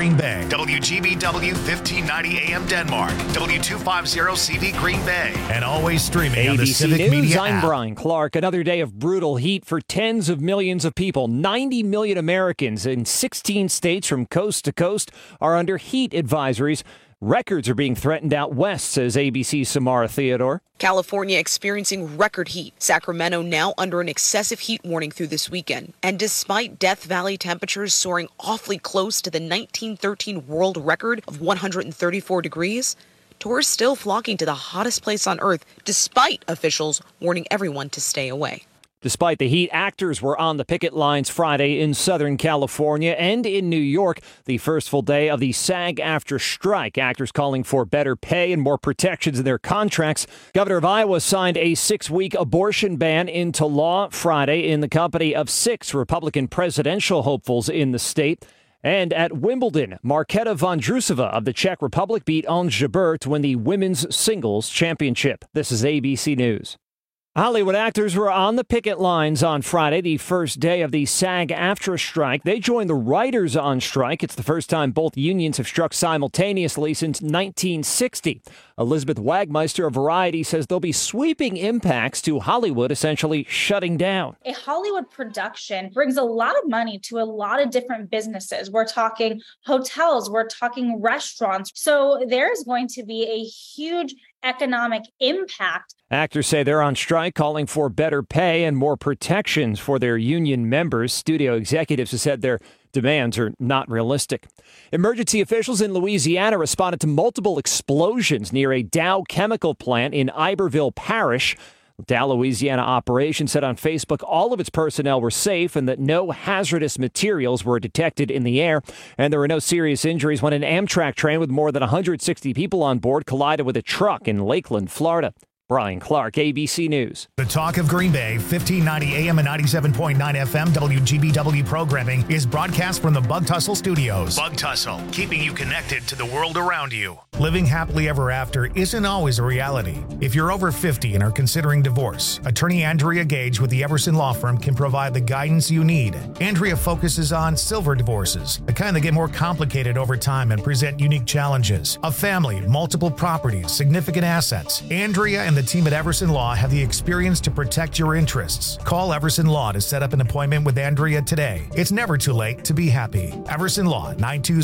Green Bay, WGBW 1590 AM Denmark, W250CV Green Bay, and always streaming on the ABC Civic News, Media I'm app. Brian Clark. Another day of brutal heat for tens of millions of people. 90 million Americans in 16 states from coast to coast are under heat advisories. Records are being threatened out west, says ABC's Samara Theodore. California experiencing record heat. Sacramento now under an excessive heat warning through this weekend. And despite Death Valley temperatures soaring awfully close to the 1913 world record of 134 degrees, tourists still flocking to the hottest place on earth, despite officials warning everyone to stay away. Despite the heat, actors were on the picket lines Friday in Southern California and in New York, the first full day of the SAG-AFTRA strike. Actors calling for better pay and more protections in their contracts. Governor of Iowa signed a 6-week abortion ban into law Friday in the company of 6 Republican presidential hopefuls in the state. And at Wimbledon, Marketa Vondrousova of the Czech Republic beat Ons Jabeur to win the women's singles championship. This is ABC News. Hollywood actors were on the picket lines on Friday, the first day of the SAG-AFTRA strike. They joined the writers on strike. It's the first time both unions have struck simultaneously since 1960. Elizabeth Wagmeister of Variety says there'll be sweeping impacts to Hollywood essentially shutting down. A Hollywood production brings a lot of money to a lot of different businesses. We're talking hotels, we're talking restaurants. So there's going to be a huge economic impact. Actors say they're on strike, calling for better pay and more protections for their union members. Studio executives have said their demands are not realistic. Emergency officials in Louisiana responded to multiple explosions near a Dow chemical plant in Iberville Parish. Dow Louisiana operations said on Facebook all of its personnel were safe and that no hazardous materials were detected in the air. And there were no serious injuries when an Amtrak train with more than 160 people on board collided with a truck in Lakeland, Florida. Brian Clark, ABC News. The Talk of Green Bay, 1590 AM and 97.9 FM WGBW programming is broadcast from the Bug Tussle Studios. Bug Tussle, keeping you connected to the world around you. Living happily ever after isn't always a reality. If you're over 50 and are considering divorce, attorney Andrea Gage with the Everson Law Firm can provide the guidance you need. Andrea focuses on silver divorces, the kind that get more complicated over time and present unique challenges. A family, multiple properties, significant assets. Andrea and the team at Everson Law have the experience to protect your interests. Call Everson Law to set up an appointment with Andrea today. It's never too late to be happy. Everson Law,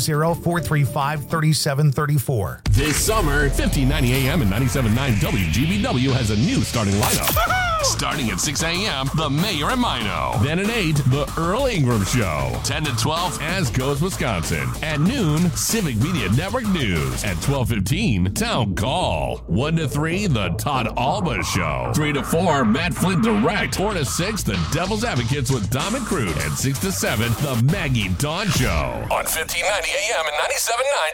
920-435-3734. This summer, 1590 AM and 97.9 WGBW has a new starting lineup. Starting at 6 a.m., The Mayor and Mino. Then at 8, The Earl Ingram Show. 10 to 12, As Goes Wisconsin. At noon, Civic Media Network News. At 12:15, Town Call. 1 to 3, The Todd Alba Show. 3 to 4, Matt Flint Direct. 4 to 6, The Devil's Advocates with Dom and Crute. And 6 to 7, The Maggie Dawn Show. On 1590 AM and 97.9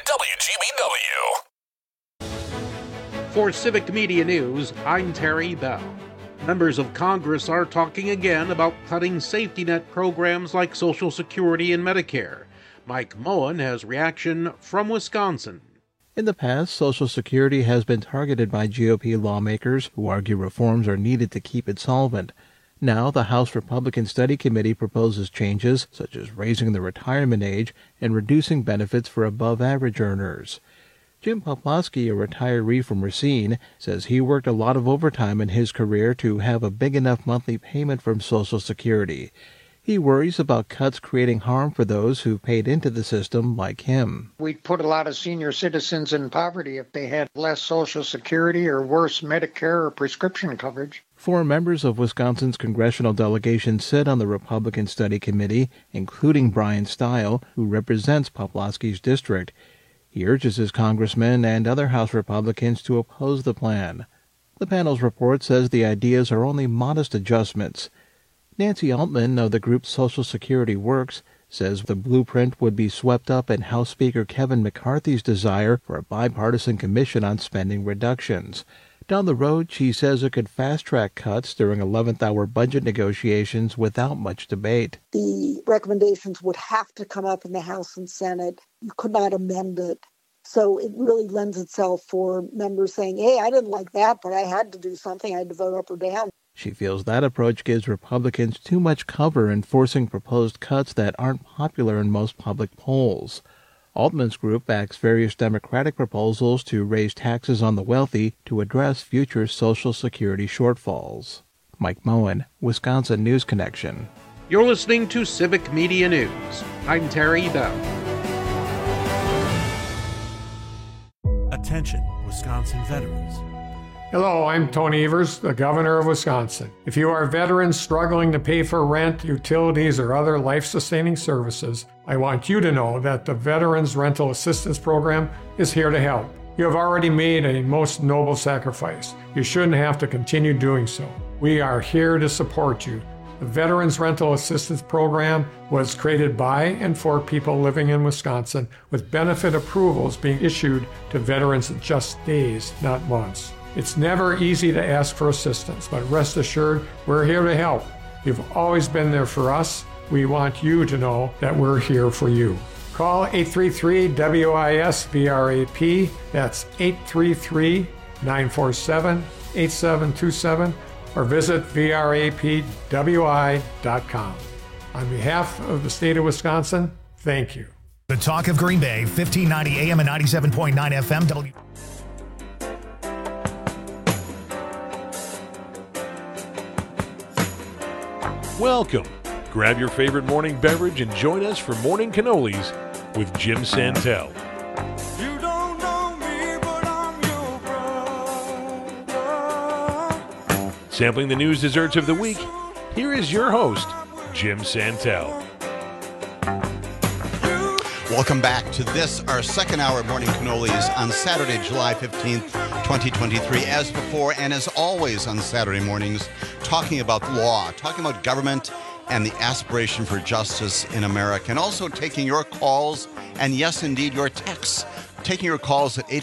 WGBW. For Civic Media News, I'm Terry Bell. Members of Congress are talking again about cutting safety net programs like Social Security and Medicare. Mike Moen has reaction from Wisconsin. In the past, Social Security has been targeted by GOP lawmakers who argue reforms are needed to keep it solvent. Now, the House Republican Study Committee proposes changes, such as raising the retirement age and reducing benefits for above-average earners. Jim Poplawski, a retiree from Racine, says he worked a lot of overtime in his career to have a big enough monthly payment from Social Security. He worries about cuts creating harm for those who paid into the system like him. We'd put a lot of senior citizens in poverty if they had less Social Security or worse Medicare or prescription coverage. 4 members of Wisconsin's congressional delegation sit on the Republican Study Committee, including Brian Stile, who represents Poplawski's district. He urges his congressmen and other House Republicans to oppose the plan. The panel's report says the ideas are only modest adjustments. Nancy Altman of the group Social Security Works says the blueprint would be swept up in House Speaker Kevin McCarthy's desire for a bipartisan commission on spending reductions. Down the road, she says it could fast-track cuts during 11th-hour budget negotiations without much debate. The recommendations would have to come up in the House and Senate. You could not amend it. So it really lends itself for members saying, hey, I didn't like that, but I had to do something. I had to vote up or down. She feels that approach gives Republicans too much cover in forcing proposed cuts that aren't popular in most public polls. Altman's group backs various Democratic proposals to raise taxes on the wealthy to address future Social Security shortfalls. Mike Moen, Wisconsin News Connection. You're listening to Civic Media News. I'm Terry Bell. Attention, Wisconsin veterans. Hello, I'm Tony Evers, the Governor of Wisconsin. If you are veterans struggling to pay for rent, utilities, or other life-sustaining services, I want you to know that the Veterans Rental Assistance Program is here to help. You have already made a most noble sacrifice. You shouldn't have to continue doing so. We are here to support you. The Veterans Rental Assistance Program was created by and for people living in Wisconsin, with benefit approvals being issued to veterans in just days, not months. It's never easy to ask for assistance, but rest assured, we're here to help. You've always been there for us. We want you to know that we're here for you. Call 833-WIS-VRAP. That's 833-947-8727, or visit vrapwi.com. On behalf of the state of Wisconsin, thank you. The Talk of Green Bay, 1590 AM and 97.9 FM. Welcome. Grab your favorite morning beverage and join us for Morning Cannolis with Jim Santel. You don't know me, but I'm your brother. Sampling the news desserts of the week, here is your host, Jim Santel. Welcome back to this, our second hour of Morning Cannolis on Saturday, July 15th, 2023. As before, and as always on Saturday mornings, talking about law, talking about government and the aspiration for justice in America, and also taking your calls and, yes, indeed, your texts. Taking your calls at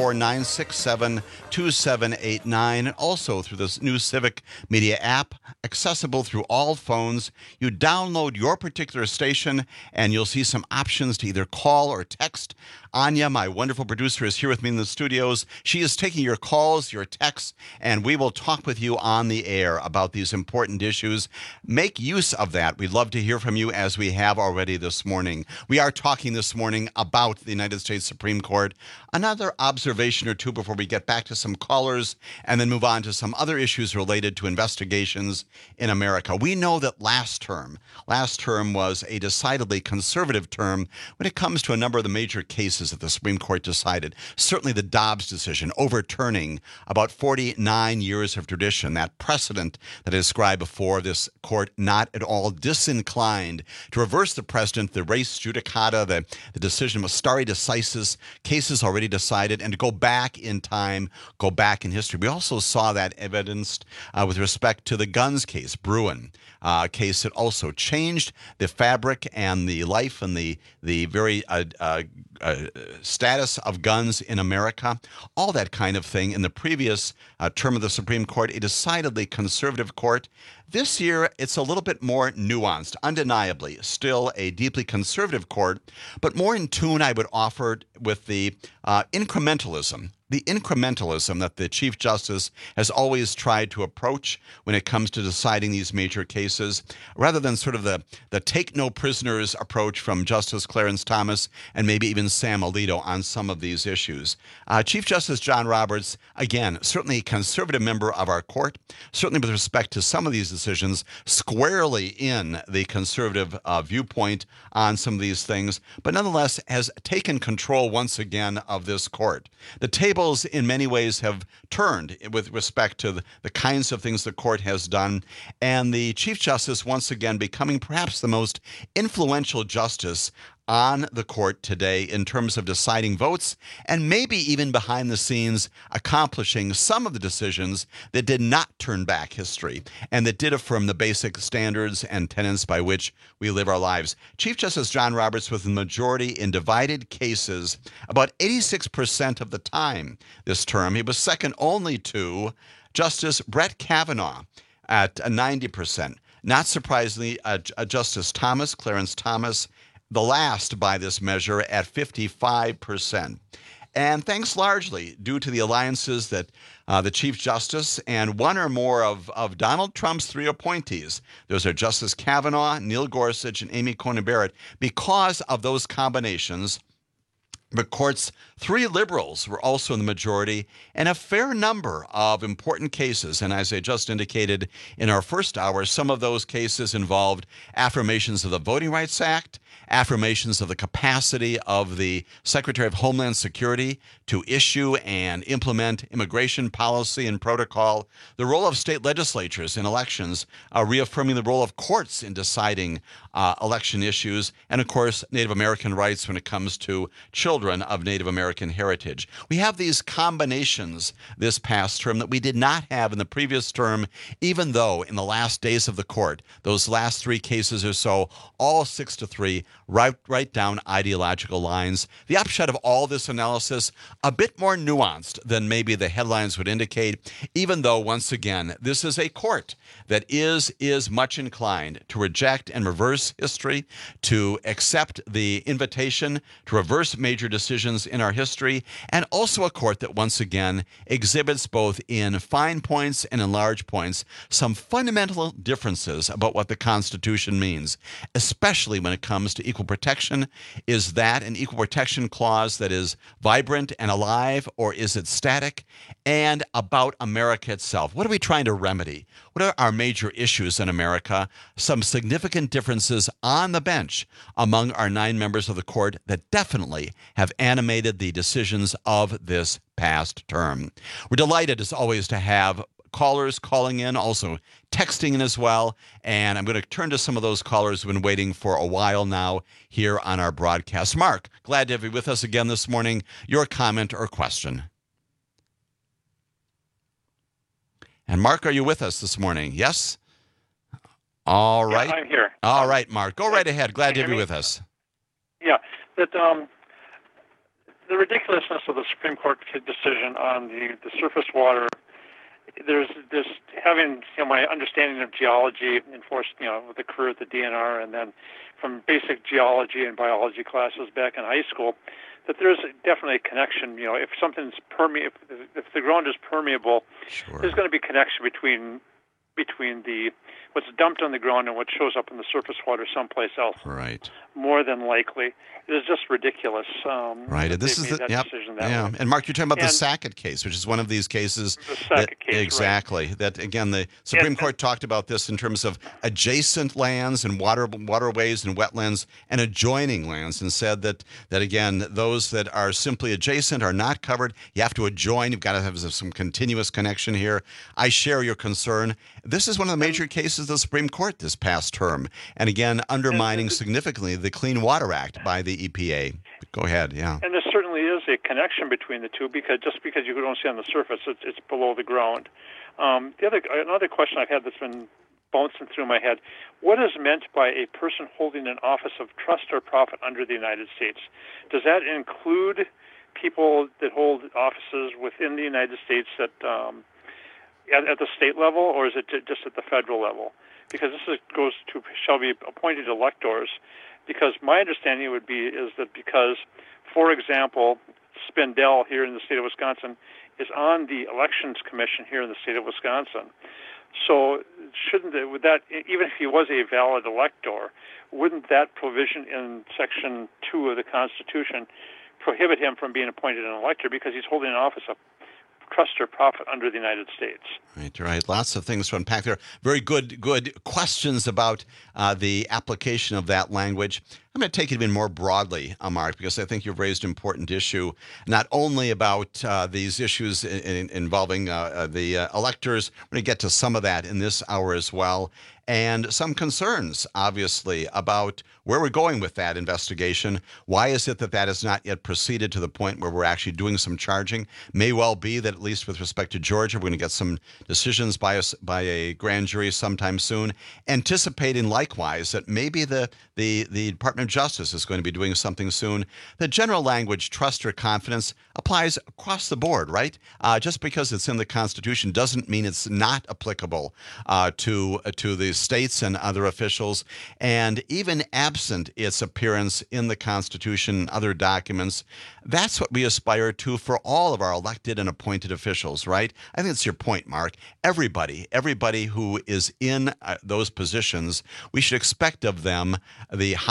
844-967-2789, and also through this new Civic Media app, accessible through all phones. You download your particular station, and you'll see some options to either call or text. Anya, my wonderful producer, is here with me in the studios. She is taking your calls, your texts, and we will talk with you on the air about these important issues. Make use of that. We'd love to hear from you, as we have already this morning. We are talking this morning about the United States Supreme Court. Another observation or two before we get back to some callers and then move on to some other issues related to investigations in America. We know that last term was a decidedly conservative term when it comes to a number of the major cases that the Supreme Court decided. Certainly the Dobbs decision, overturning about 49 years of tradition, that precedent that I described before, this court not at all disinclined to reverse the precedent, the res judicata, the decision of stare decisis, cases already decided, and to go back in time, go back in history. We also saw that evidenced with respect to the guns case, Bruen, case that also changed the fabric and the life and the very status of guns in America, all that kind of thing. In the previous term of the Supreme Court, a decidedly conservative court. This year, it's a little bit more nuanced, undeniably, still a deeply conservative court, but more in tune, I would offer, with the incrementalism that the Chief Justice has always tried to approach when it comes to deciding these major cases, rather than sort of the take no prisoners approach from Justice Clarence Thomas and maybe even Sam Alito on some of these issues. Chief Justice John Roberts, again, certainly a conservative member of our court, certainly with respect to some of these decisions, squarely in the conservative viewpoint on some of these things, but nonetheless has taken control once again of this court. The tables in many ways have turned with respect to the kinds of things the court has done, and the Chief Justice once again becoming perhaps the most influential justice on the court today in terms of deciding votes, and maybe even behind the scenes accomplishing some of the decisions that did not turn back history and that did affirm the basic standards and tenets by which we live our lives. Chief Justice John Roberts was the majority in divided cases about 86% of the time this term. He was second only to Justice Brett Kavanaugh at 90%. Not surprisingly, Justice Thomas, Clarence Thomas, the last by this measure at 55%. And thanks largely due to the alliances that the Chief Justice and one or more of Donald Trump's three appointees, those are Justice Kavanaugh, Neil Gorsuch, and Amy Coney Barrett, because of those combinations, But court's 3 liberals were also in the majority, and a fair number of important cases. And as I just indicated in our first hour, some of those cases involved affirmations of the Voting Rights Act, affirmations of the capacity of the Secretary of Homeland Security to issue and implement immigration policy and protocol, the role of state legislatures in elections, reaffirming the role of courts in deciding election issues, and of course, Native American rights when it comes to children of Native American heritage. We have these combinations this past term that we did not have in the previous term, even though in the last days of the court, those last 3 cases or so, all 6-3, right down ideological lines. The upshot of all this analysis, a bit more nuanced than maybe the headlines would indicate, even though, once again, this is a court that is much inclined to reject and reverse history, to accept the invitation to reverse major decisions in our history, and also a court that, once again, exhibits both in fine points and in large points some fundamental differences about what the Constitution means, especially when it comes to equal protection. Is that an equal protection clause that is vibrant and alive, or is it static? And about America itself. What are we trying to remedy? What are our major issues in America? Some significant differences on the bench among our 9 members of the court that definitely have animated the decisions of this past term. We're delighted, as always, to have callers calling in, also texting in as well. And I'm going to turn to some of those callers who've been waiting for a while now here on our broadcast. Mark, glad to have you with us again this morning. Your comment or question? And Mark, are you with us this morning? Yes? All right. Yeah, I'm here. All right, Mark. Go right ahead. Glad to have you with us. Yeah. That the ridiculousness of the Supreme Court decision on the surface water, there's this having my understanding of geology enforced, with the career at the DNR, and then from basic geology and biology classes back in high school, that there's definitely a connection. If something's if the ground is permeable, sure, there's going to be a connection between the what's dumped on the ground and what shows up in the surface water someplace else. Right. More than likely. It is just ridiculous. Right. And this is the decision that way. And Mark, you're talking about the Sackett case, which is one of these cases. The Sackett case, exactly. Right. That, again, the Supreme Court talked about this in terms of adjacent lands and waterways and wetlands and adjoining lands, and said that again, those that are simply adjacent are not covered. You have to adjoin. You've got to have some continuous connection here. I share your concern. This is one of the major cases of the Supreme Court this past term. And again, undermining significantly the Clean Water Act by the EPA. Go ahead, yeah. And there certainly is a connection between the two, because just because you don't see on the surface, it's below the ground. Another question I've had that's been bouncing through my head: what is meant by a person holding an office of trust or profit under the United States? Does that include people that hold offices within the United States at the state level, or is it just at the federal level? Because this goes to shall be appointed electors. Because my understanding is that because, for example, Spindell here in the state of Wisconsin is on the Elections Commission here in the state of Wisconsin. So would that, even if he was a valid elector, wouldn't that provision in Section 2 of the Constitution prohibit him from being appointed an elector because he's holding an office of trust or profit under the United States? Right. Lots of things to unpack there. Very good questions about the application of that language. I'm going to take it even more broadly, Mark, because I think you've raised an important issue, not only about these issues involving the electors. We're going to get to some of that in this hour as well, and some concerns, obviously, about where we're going with that investigation. Why is it that has not yet proceeded to the point where we're actually doing some charging? May well be that, at least with respect to Georgia, we're going to get some decisions by a grand jury sometime soon, anticipating likewise that maybe the Department of Justice is going to be doing something soon. The general language, trust or confidence, applies across the board, right? Just because it's in the Constitution doesn't mean it's not applicable to the states and other officials. And even absent its appearance in the Constitution, other documents, that's what we aspire to for all of our elected and appointed officials, right? I think that's your point, Mark. Everybody who is in those positions, we should expect of them the highest level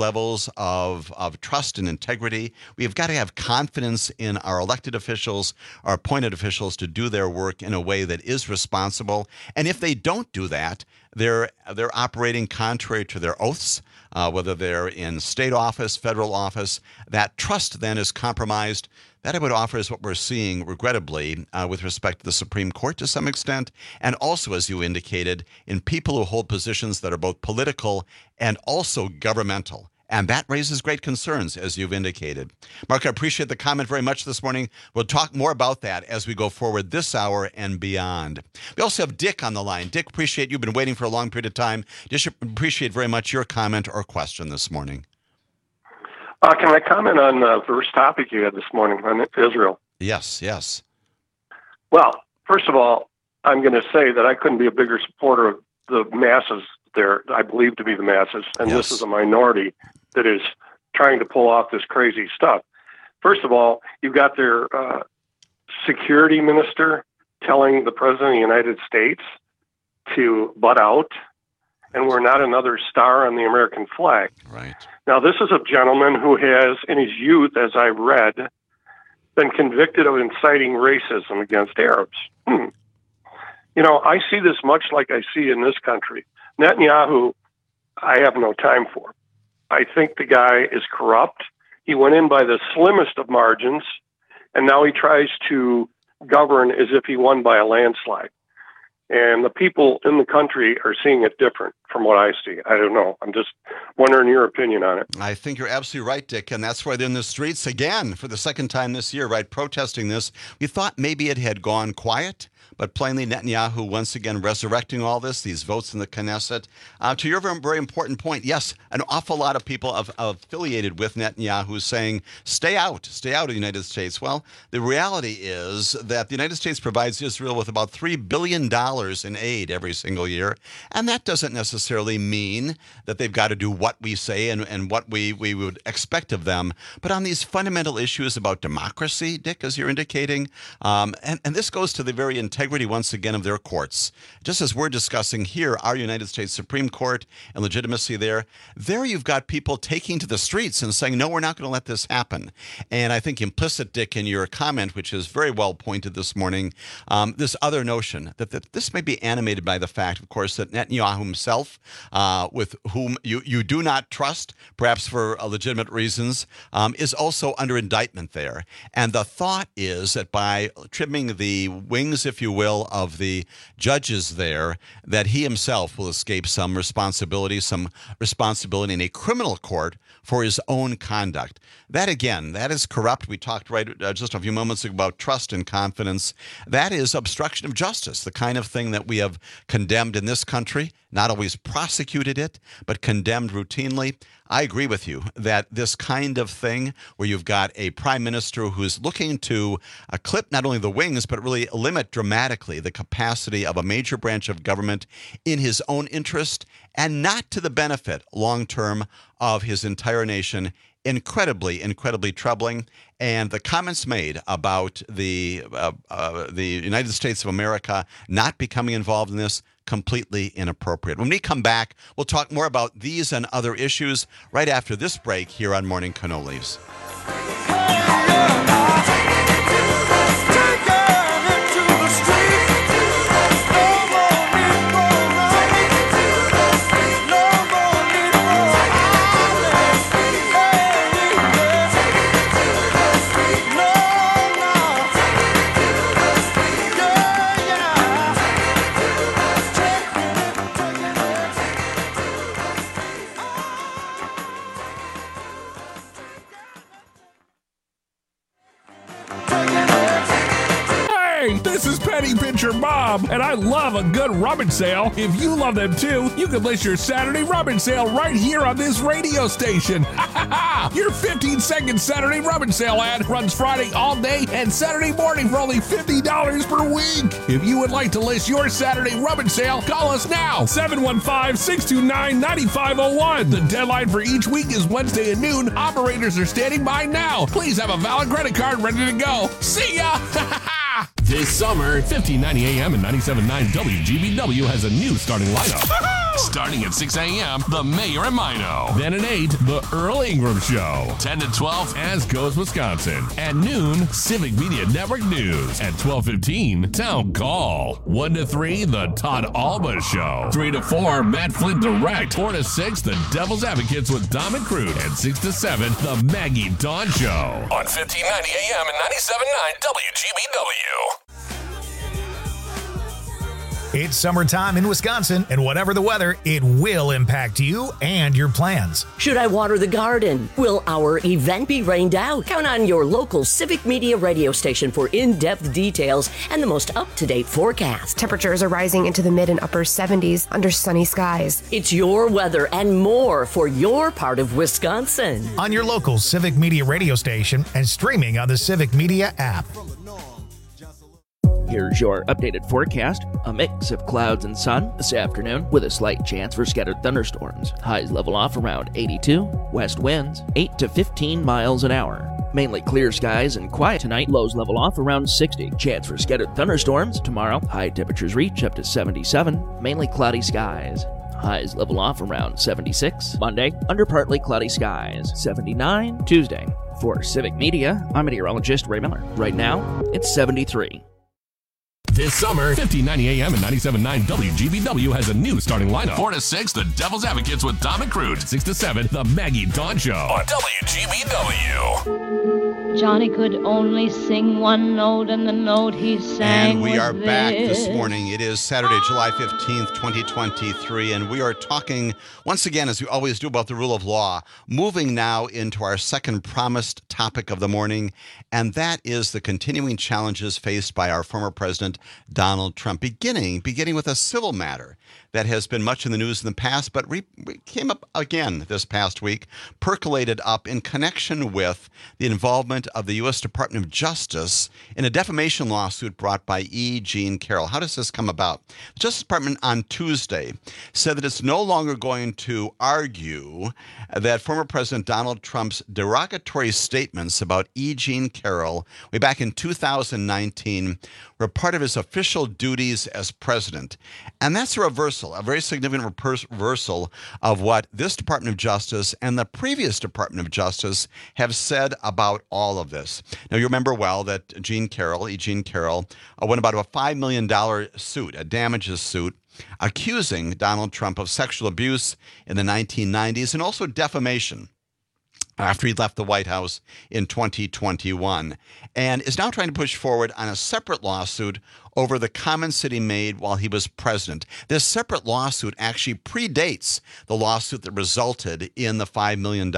levels of trust and integrity. We've got to have confidence in our elected officials, our appointed officials, to do their work in a way that is responsible. And if they don't do that, they're operating contrary to their oaths, whether they're in state office, federal office. That trust then is compromised. That, I would offer, is what we're seeing, regrettably, with respect to the Supreme Court to some extent, and also, as you indicated, in people who hold positions that are both political and also governmental. And that raises great concerns, as you've indicated. Mark, I appreciate the comment very much this morning. We'll talk more about that as we go forward this hour and beyond. We also have Dick on the line. Dick, appreciate you've been waiting for a long period of time. Just appreciate very much your comment or question this morning. Can I comment on the first topic you had this morning on Israel? Yes, yes. Well, first of all, I'm going to say that I couldn't be a bigger supporter of the masses there, I believe to be the masses, and Yes. this is a minority that is trying to pull off this crazy stuff. First of all, you've got their security minister telling the President of the United States to butt out, and we're not another star on the American flag. Right. Now, this is a gentleman who has, in his youth, as I read, been convicted of inciting racism against Arabs. You know, I see this much like I see in this country. Netanyahu, I have no time for. I think the guy is corrupt. He went in by the slimmest of margins, and now he tries to govern as if he won by a landslide. And the people in the country are seeing it different from what I see. I don't know. I'm just wondering your opinion on it. I think you're absolutely right, Dick, and that's why they're in the streets again for the second time this year, right, protesting this. We thought maybe it had gone quiet, but plainly Netanyahu once again resurrecting all this, these votes in the Knesset. To your very important point, yes, an awful lot of people affiliated with Netanyahu saying, stay out of the United States. Well, the reality is that the United States provides Israel with about $3 billion in aid every single year, and that doesn't necessarily mean that they've got to do what we say and what we would expect of them. But on these fundamental issues about democracy, Dick, as you're indicating, and this goes to the very integrity, once again, of their courts. Just as we're discussing here, our United States Supreme Court and legitimacy there you've got people taking to the streets and saying, no, we're not going to let this happen. And I think implicit, Dick, in your comment, which is very well pointed this morning, this other notion that this may be animated by the fact, of course, that Netanyahu himself, with whom you do not trust, perhaps for legitimate reasons, is also under indictment there. And the thought is that by trimming the wings, if you will, of the judges there, that he himself will escape some responsibility in a criminal court for his own conduct. That, again, that is corrupt. We talked just a few moments ago about trust and confidence. That is obstruction of justice, the kind of thing that we have condemned in this country, not always prosecuted it, but condemned routinely. I agree with you that this kind of thing where you've got a prime minister who's looking to clip not only the wings, but really limit dramatically the capacity of a major branch of government in his own interest and not to the benefit long-term of his entire nation. Incredibly, incredibly troubling. And the comments made about the United States of America not becoming involved in this, completely inappropriate. When we come back, we'll talk more about these and other issues right after this break here on Morning Cannolis. This is Penny Pincher Bob, and I love a good rummage sale. If you love them too, you can list your Saturday rummage sale right here on this radio station. Your 15-second Saturday rummage sale ad runs Friday all day and Saturday morning for only $50 per week. If you would like to list your Saturday rummage sale, call us now, 715-629-9501. The deadline for each week is Wednesday at noon. Operators are standing by now. Please have a valid credit card ready to go. See ya! This summer, 1590 AM and 97.9 WGBW has a new starting lineup. Starting at 6 a.m., The Mayor and Mino. Then at 8, The Earl Ingram Show. 10 to 12, As Goes Wisconsin. At noon, Civic Media Network News. At 12:15, Town Call. 1 to 3, The Todd Alba Show. 3 to 4, Matt Flint Direct. 4 to 6, The Devil's Advocates with Dom and Crude. And 6 to 7, The Maggie Dawn Show. On 1590 AM and 97.9 WGBW. It's summertime in Wisconsin, and whatever the weather, it will impact you and your plans. Should I water the garden? Will our event be rained out? Count on your local Civic Media radio station for in-depth details and the most up-to-date forecast. Temperatures are rising into the mid and upper 70s under sunny skies. It's your weather and more for your part of Wisconsin. On your local Civic Media radio station and streaming on the Civic Media app. Here's your updated forecast. A mix of clouds and sun this afternoon with a slight chance for scattered thunderstorms. Highs level off around 82. West winds 8 to 15 miles an hour. Mainly clear skies and quiet tonight. Lows level off around 60. Chance for scattered thunderstorms tomorrow. High temperatures reach up to 77. Mainly cloudy skies. Highs level off around 76. Monday, under partly cloudy skies. 79. Tuesday. For Civic Media, I'm meteorologist Ray Miller. Right now, it's 73. This summer, 1590 AM and 97.9 WGBW has a new starting lineup. 4 to 6, The Devil's Advocates with Dom and Crude. 6 to 7, The Maggie Dawn Show on WGBW. Johnny could only sing one note, and the note he sang And we was are back this this. morning. It is Saturday, July 15th, 2023, and we are talking once again, as we always do, about the rule of law, moving now into our second promised topic of the morning, and that is the continuing challenges faced by our former president, Donald Trump, beginning with a civil matter that has been much in the news in the past, but came up again this past week, percolated up in connection with the involvement of the U.S. Department of Justice in a defamation lawsuit brought by E. Jean Carroll. How does this come about? The Justice Department on Tuesday said that it's no longer going to argue that former President Donald Trump's derogatory statements about E. Jean Carroll way back in 2019 were part of his official duties as president. And that's a reversal, a very significant reversal of what this Department of Justice and the previous Department of Justice have said about all of this. Now, you remember well that E. Jean Carroll, won about a $5 million suit, a damages suit, accusing Donald Trump of sexual abuse in the 1990s and also defamation after he left the White House in 2021, and is now trying to push forward on a separate lawsuit over the comments that he made while he was president. This separate lawsuit actually predates the lawsuit that resulted in the $5 million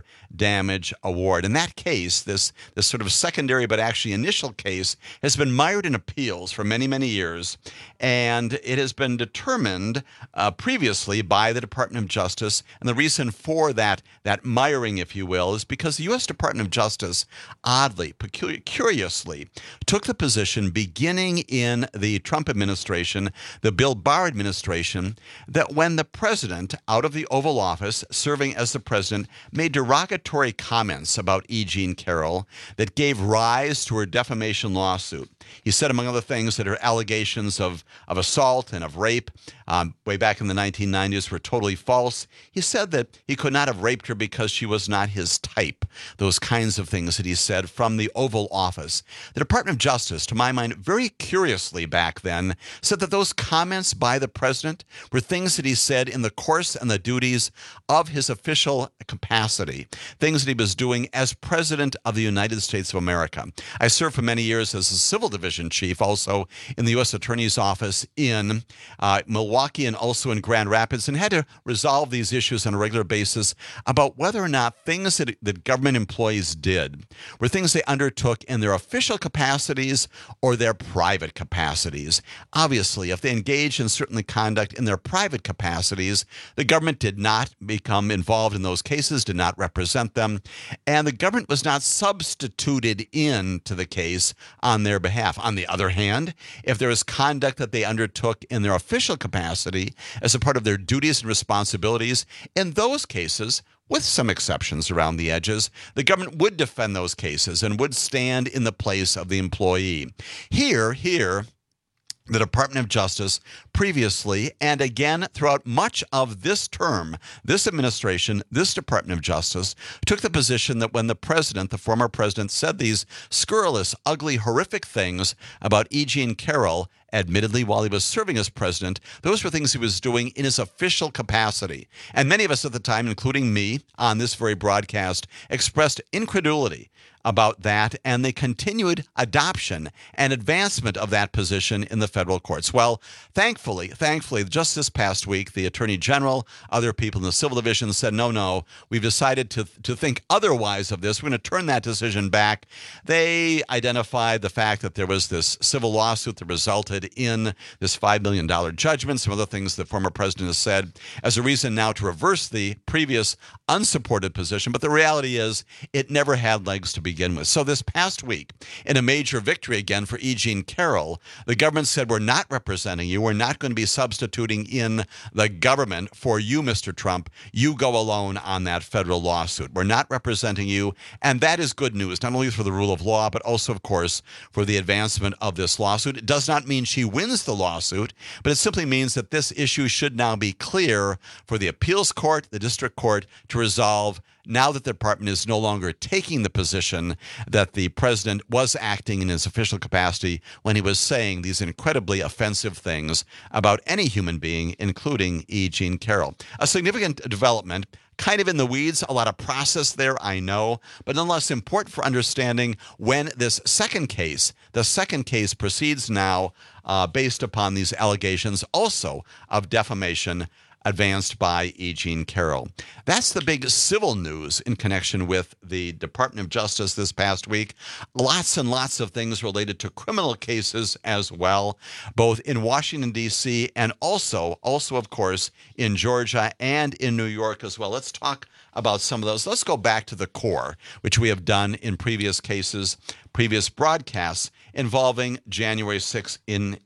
damage award. In that case, this sort of secondary but actually initial case has been mired in appeals for many, many years, and it has been determined previously by the Department of Justice. And the reason for that miring, if you will, is because the U.S. Department of Justice, oddly, curiously, took the position beginning in the Trump administration, the Bill Barr administration, that when the president, out of the Oval Office, serving as the president, made derogatory comments about E. Jean Carroll that gave rise to her defamation lawsuit. He said, among other things, that her allegations of assault and of rape way back in the 1990s were totally false. He said that he could not have raped her because she was not his type. Those kinds of things that he said from the Oval Office. The Department of Justice, to my mind, very curiously back then, said that those comments by the president were things that he said in the course and the duties of his official capacity, things that he was doing as president of the United States of America. I served for many years as a civil division chief, also in the U.S. Attorney's Office in Milwaukee and also in Grand Rapids, and had to resolve these issues on a regular basis about whether or not things that government employees did were things they undertook in their official capacities or their private capacities. Obviously, if they engaged in certain conduct in their private capacities, the government did not become involved in those cases, did not represent them, and the government was not substituted into the case on their behalf. On the other hand, if there was conduct that they undertook in their official capacity as a part of their duties and responsibilities, in those cases, with some exceptions around the edges, the government would defend those cases and would stand in the place of the employee. Here, the Department of Justice previously and again throughout much of this term, this administration, this Department of Justice took the position that when the president, the former president, said these scurrilous, ugly, horrific things about E. Jean Carroll, admittedly while he was serving as president, those were things he was doing in his official capacity. And many of us at the time, including me on this very broadcast, expressed incredulity about that and the continued adoption and advancement of that position in the federal courts. Well, thankfully, just this past week, the Attorney General, other people in the Civil Division said, no, we've decided to think otherwise of this. We're going to turn that decision back. They identified the fact that there was this civil lawsuit that resulted in this $5 million judgment, some other things the former president has said, as a reason now to reverse the previous unsupported position. But the reality is it never had legs to begin with. So this past week, in a major victory again for E. Jean Carroll, the government said, we're not representing you. We're not going to be substituting in the government for you, Mr. Trump. You go alone on that federal lawsuit. We're not representing you. And that is good news, not only for the rule of law, but also, of course, for the advancement of this lawsuit. It does not mean she wins the lawsuit, but it simply means that this issue should now be clear for the appeals court, the district court, to resolve now that the department is no longer taking the position that the president was acting in his official capacity when he was saying these incredibly offensive things about any human being, including E. Jean Carroll. A significant development, kind of in the weeds, a lot of process there, I know, but nonetheless important for understanding when this second case proceeds now based upon these allegations also of defamation advanced by E. Jean Carroll. That's the big civil news in connection with the Department of Justice this past week. Lots and lots of things related to criminal cases as well, both in Washington, D.C. and also, of course, in Georgia and in New York as well. Let's talk about some of those. Let's go back to the core, which we have done in previous cases, previous broadcasts involving January 6th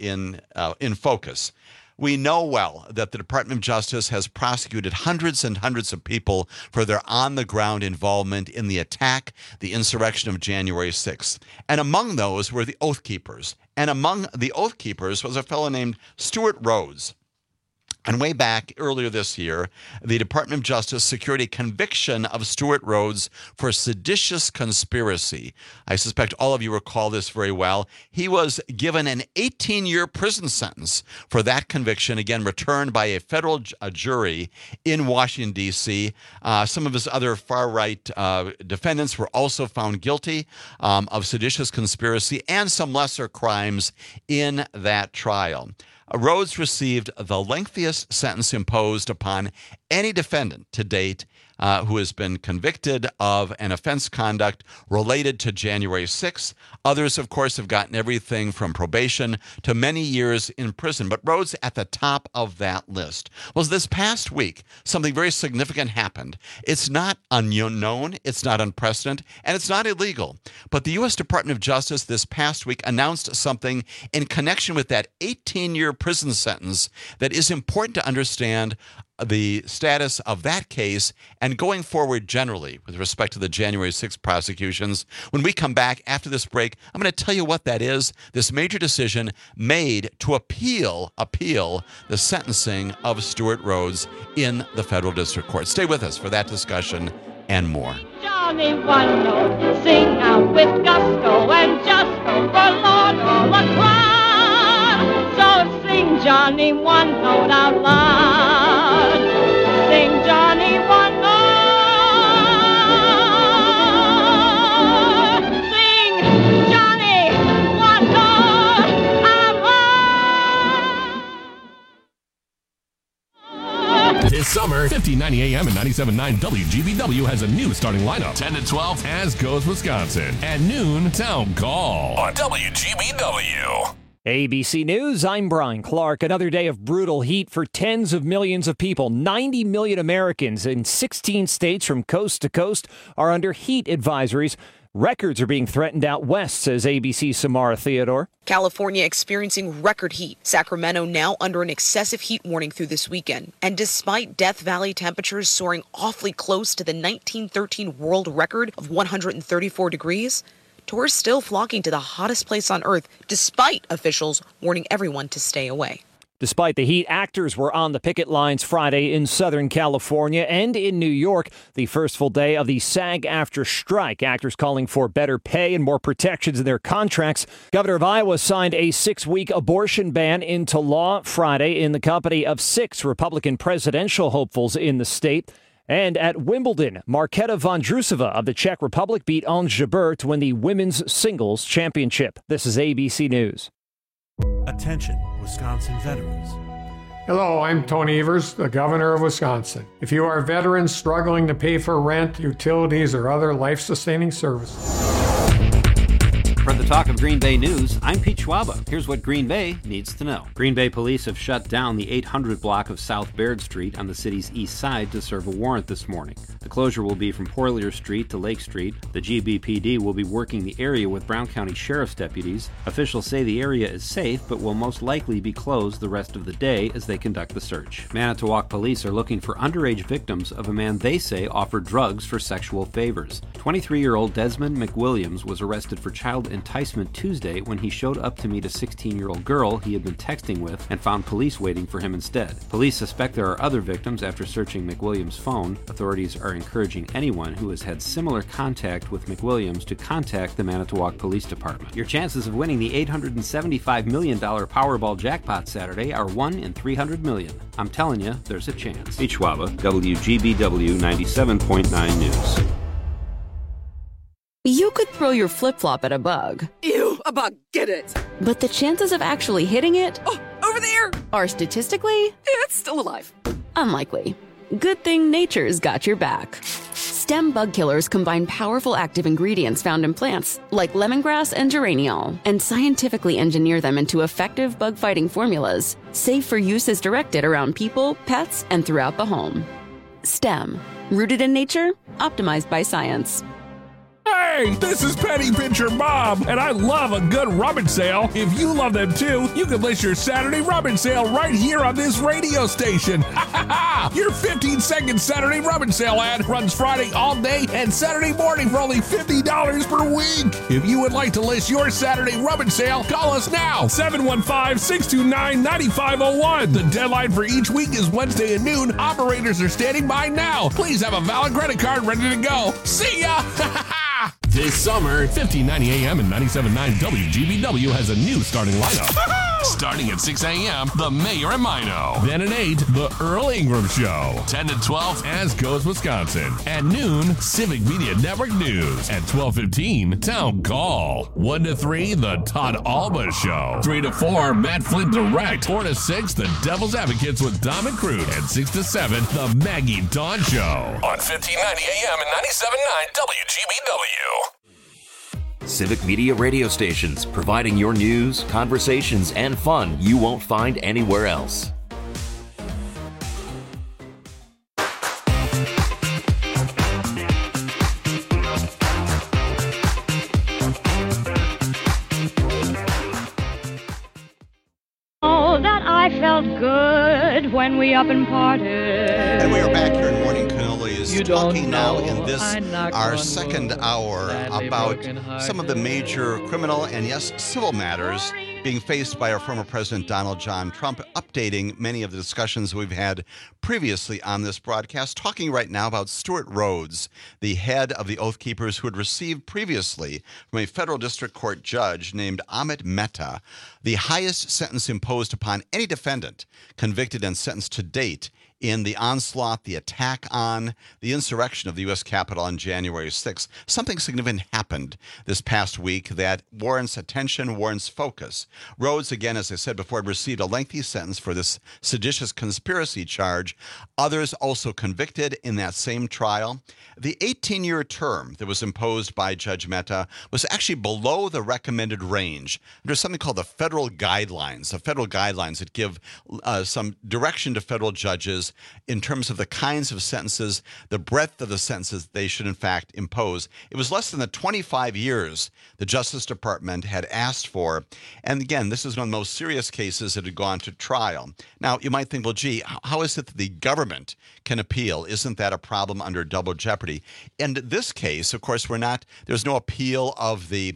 in focus. We know well that the Department of Justice has prosecuted hundreds and hundreds of people for their on-the-ground involvement in the attack, the insurrection of January 6th. And among those were the Oath Keepers. And among the Oath Keepers was a fellow named Stewart Rhodes. And way back earlier this year, the Department of Justice secured a conviction of Stewart Rhodes for seditious conspiracy. I suspect all of you recall this very well. He was given an 18-year prison sentence for that conviction, again, returned by a federal jury in Washington, D.C. Some of his other far-right defendants were also found guilty of seditious conspiracy and some lesser crimes in that trial. Rhodes received the lengthiest sentence imposed upon any defendant to date who has been convicted of an offense conduct related to January 6th. Others, of course, have gotten everything from probation to many years in prison. But Rhodes at the top of that list. Well, this past week, something very significant happened. It's not unknown, it's not unprecedented, and it's not illegal. But the U.S. Department of Justice this past week announced something in connection with that 18-year prison sentence that is important to understand the status of that case and going forward generally with respect to the January 6th prosecutions. When we come back after this break, I'm going to tell you what that is, this major decision made to appeal the sentencing of Stewart Rhodes in the federal district court. Stay with us for that discussion and more. Johnny one note, sing out with gusto and just go for Lord all the crowd. So sing Johnny one note out loud. Sing Johnny one note. Sing Johnny one note out loud. This summer, 1590 AM and 97.9 WGBW has a new starting lineup. 10 to 12, As Goes Wisconsin. At noon, Town Call on WGBW. ABC News, I'm Brian Clark. Another day of brutal heat for tens of millions of people. 90 million Americans in 16 states from coast to coast are under heat advisories. Records are being threatened out west, says ABC's Samara Theodore. California experiencing record heat. Sacramento now under an excessive heat warning through this weekend. And despite Death Valley temperatures soaring awfully close to the 1913 world record of 134 degrees, tourists still flocking to the hottest place on earth, despite officials warning everyone to stay away. Despite the heat, actors were on the picket lines Friday in Southern California and in New York, the first full day of the SAG-AFTRA strike. Actors calling for better pay and more protections in their contracts. Governor of Iowa signed a 6-week abortion ban into law Friday in the company of 6 Republican presidential hopefuls in the state. And at Wimbledon, Marketa Vondrousova of the Czech Republic beat Ons Jabeur to win the women's singles championship. This is ABC News. Attention, Wisconsin veterans. Hello, I'm Tony Evers, the governor of Wisconsin. If you are veterans struggling to pay for rent, utilities, or other life-sustaining services. For the Talk of Green Bay News, I'm Pete Schwaba. Here's what Green Bay needs to know. Green Bay police have shut down the 800 block of South Baird Street on the city's east side to serve a warrant this morning. The closure will be from Poirier Street to Lake Street. The GBPD will be working the area with Brown County Sheriff's deputies. Officials say the area is safe, but will most likely be closed the rest of the day as they conduct the search. Manitowoc police are looking for underage victims of a man they say offered drugs for sexual favors. 23-year-old Desmond McWilliams was arrested for child enticement Tuesday when he showed up to meet a 16-year-old girl he had been texting with and found police waiting for him instead. Police suspect there are other victims after searching McWilliams' phone. Authorities are encouraging anyone who has had similar contact with McWilliams to contact the Manitowoc Police Department. Your chances of winning the $875 million Powerball jackpot Saturday are 1 in 300 million. I'm telling you, there's a chance. Pete Schwaba, WGBW 97.9 News. You could throw your flip-flop at a bug. Ew, a bug, get it! But the chances of actually hitting it... Oh, over there! ...are statistically... It's still alive. ...unlikely. Good thing nature's got your back. STEM bug killers combine powerful active ingredients found in plants, like lemongrass and geraniol, and scientifically engineer them into effective bug-fighting formulas, safe for use as directed around people, pets, and throughout the home. STEM. Rooted in nature, optimized by science. Hey, this is Petty Pitcher Bob, and I love a good rummage sale. If you love them too, you can list your Saturday rummage sale right here on this radio station. Your 15-second Saturday rummage sale ad runs Friday all day and Saturday morning for only $50 per week. If you would like to list your Saturday rummage sale, call us now, 715-629-9501. The deadline for each week is Wednesday at noon. Operators are standing by now. Please have a valid credit card ready to go. See ya! This summer, 1590 AM and 97.9 WGBW has a new starting lineup. Starting at 6 a.m., The Mayor and Mino. Then at 8, The Earl Ingram Show. 10 to 12, As Goes Wisconsin. At noon, Civic Media Network News. At 12:15, Town Call. 1 to 3, The Todd Alba Show. 3 to 4, Matt Flint Direct. 4 to 6, The Devil's Advocates with Dom and Crude. And 6 to 7, The Maggie Dawn Show. On 1590 AM and 97.9 WGBW. Civic Media radio stations, providing your news, conversations, and fun you won't find anywhere else. Oh, that I felt good when we up and parted. And we are back here in Morning Cannolis, talking now in this, our second hour, about some of the major criminal and, yes, civil matters being faced by our former President Donald John Trump, updating many of the discussions we've had previously on this broadcast, talking right now about Stuart Rhodes, the head of the Oath Keepers, who had received previously from a federal district court judge named Amit Mehta the highest sentence imposed upon any defendant convicted and sentenced to date in the onslaught, the attack on, the insurrection of the U.S. Capitol on January 6th. Something significant happened this past week that warrants attention, warrants focus. Rhodes, again, as I said before, received a lengthy sentence for this seditious conspiracy charge. Others also convicted in that same trial. The 18-year term that was imposed by Judge Mehta was actually below the recommended range. There's something called the federal guidelines that give some direction to federal judges judges in terms of the kinds of sentences, the breadth of the sentences they should in fact impose. It was less than the 25 years the Justice Department had asked for. And again, this is one of the most serious cases that had gone to trial. Now, you might think, well, gee, how is it that the government can appeal? Isn't that a problem under double jeopardy? In this case, of course, there's no appeal of the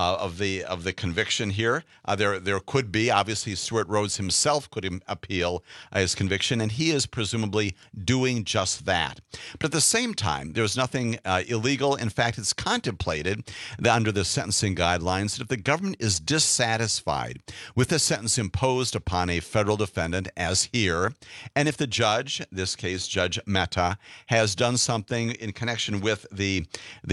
conviction here. There could be, obviously, Stewart Rhodes himself could appeal his conviction, and he is presumably doing just that. But at the same time, there's nothing illegal. In fact, it's contemplated that under the sentencing guidelines that if the government is dissatisfied with the sentence imposed upon a federal defendant, as here, and if the judge, in this case Judge Mehta, has done something in connection with the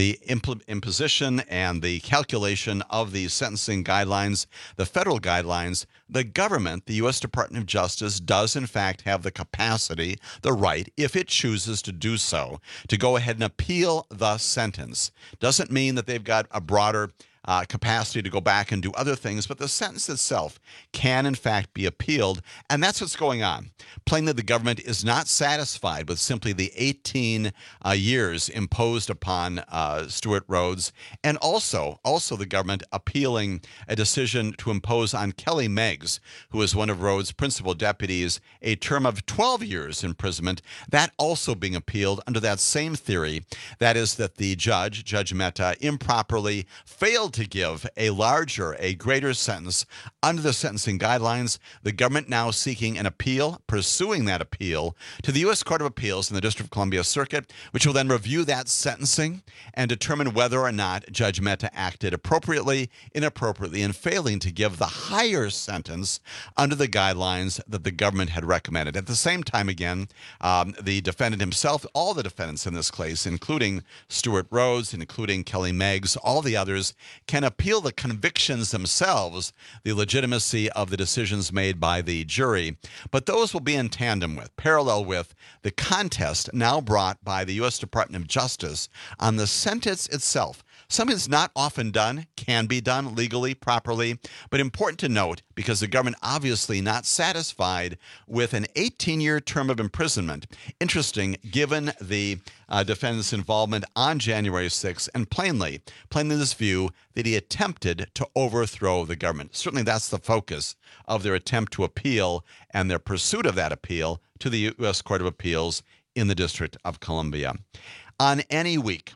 imposition and the calculation of the sentencing guidelines, the federal guidelines, the government, the U.S. Department of Justice, does in fact have the capacity, the right, if it chooses to do so, to go ahead and appeal the sentence. Doesn't mean that they've got a broader capacity to go back and do other things, but the sentence itself can in fact be appealed, and that's what's going on. Plainly, the government is not satisfied with simply the 18 years imposed upon Stewart Rhodes, and also the government appealing a decision to impose on Kelly Meggs, who is one of Rhodes' principal deputies, a term of 12 years imprisonment, that also being appealed under that same theory, that is that the Judge Mehta, improperly failed to give a greater sentence under the sentencing guidelines. The government now seeking an appeal, pursuing that appeal to the U.S. Court of Appeals in the District of Columbia Circuit, which will then review that sentencing and determine whether or not Judge Mehta acted appropriately, inappropriately, in failing to give the higher sentence under the guidelines that the government had recommended. At the same time, again, the defendant himself, all the defendants in this case, including Stewart Rhodes and including Kelly Meggs, all the others, can appeal the convictions themselves, the legitimacy of the decisions made by the jury. But those will be in tandem with, parallel with, the contest now brought by the U.S. Department of Justice on the sentence itself. Something that's not often done, can be done legally, properly, but important to note because the government obviously not satisfied with an 18-year term of imprisonment. Interesting, given the defendant's involvement on January 6th, and plainly this view that he attempted to overthrow the government. Certainly that's the focus of their attempt to appeal and their pursuit of that appeal to the U.S. Court of Appeals in the District of Columbia. On any week,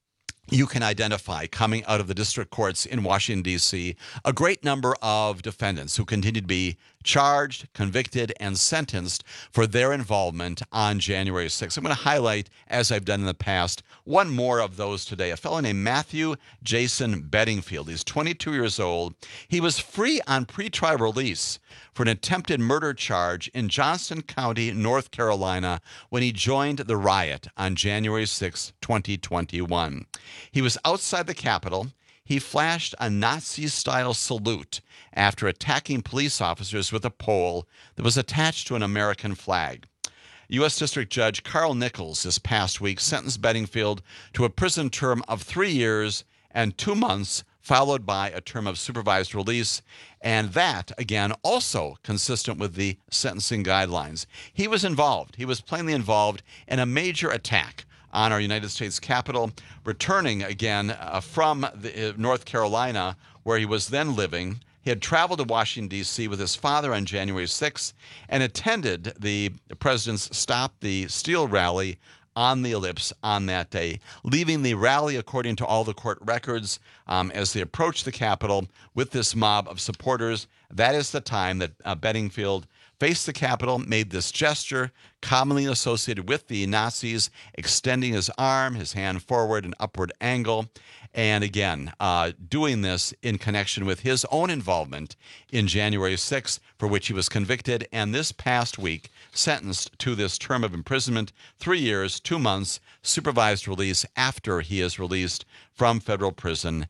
you can identify, coming out of the district courts in Washington, D.C., a great number of defendants who continue to be charged, convicted, and sentenced for their involvement on January 6th. I'm going to highlight, as I've done in the past, one more of those today. A fellow named Matthew Jason Bedingfield. He's 22 years old. He was free on pretrial release for an attempted murder charge in Johnston County, North Carolina, when he joined the riot on January 6, 2021. He was outside the Capitol. He flashed a Nazi-style salute after attacking police officers with a pole that was attached to an American flag. U.S. District Judge Carl Nichols this past week sentenced Bedingfield to a prison term of 3 years and 2 months, followed by a term of supervised release, and that, again, also consistent with the sentencing guidelines. He was plainly involved in a major attack on our United States Capitol, returning again from North Carolina, where he was then living. He had traveled to Washington, D.C. with his father on January 6th and attended the president's Stop the Steal rally on the Ellipse on that day, leaving the rally, according to all the court records, as they approached the Capitol with this mob of supporters. That is the time that Bedingfield faced the Capitol, made this gesture commonly associated with the Nazis, extending his arm, his hand forward, an upward angle, and again, doing this in connection with his own involvement in January 6th, for which he was convicted, and this past week sentenced to this term of imprisonment, 3 years, 2 months, supervised release after he is released from federal prison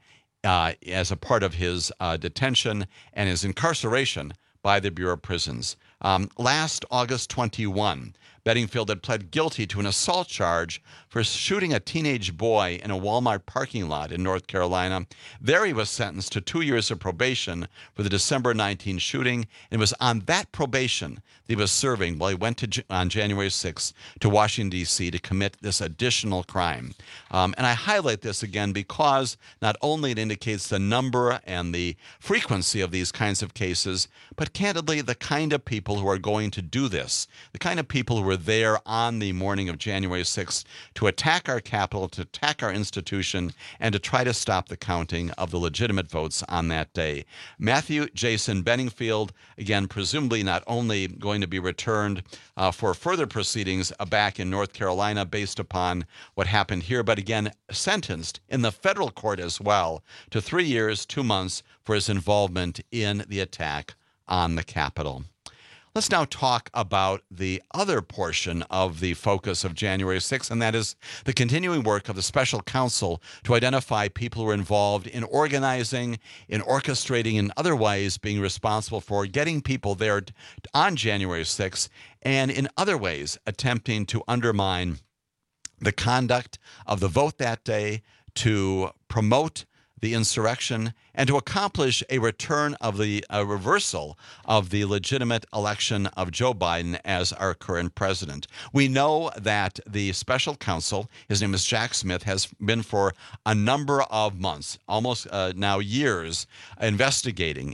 as a part of his detention and his incarceration by the Bureau of Prisons. Last August 21, Bedingfield had pled guilty to an assault charge for shooting a teenage boy in a Walmart parking lot in North Carolina. There he was sentenced to 2 years of probation for the December 19 shooting, and it was on that probation that he was serving while he went on January 6th to Washington, D.C. to commit this additional crime. And I highlight this again because not only it indicates the number and the frequency of these kinds of cases, but candidly, the kind of people who are going to do this, the kind of people who were there on the morning of January 6th to attack our Capitol, to attack our institution, and to try to stop the counting of the legitimate votes on that day. Matthew Jason Bedingfield, again, presumably not only going to be returned for further proceedings back in North Carolina based upon what happened here, but again, sentenced in the federal court as well to 3 years, 2 months for his involvement in the attack on the Capitol. Let's now talk about the other portion of the focus of January 6th, and that is the continuing work of the special counsel to identify people who are involved in organizing, in orchestrating, and otherwise being responsible for getting people there on January 6th, and in other ways attempting to undermine the conduct of the vote that day, to promote the insurrection, and to accomplish a return of a reversal of the legitimate election of Joe Biden as our current president. We know that the special counsel, his name is Jack Smith, has been for a number of months, almost now years, investigating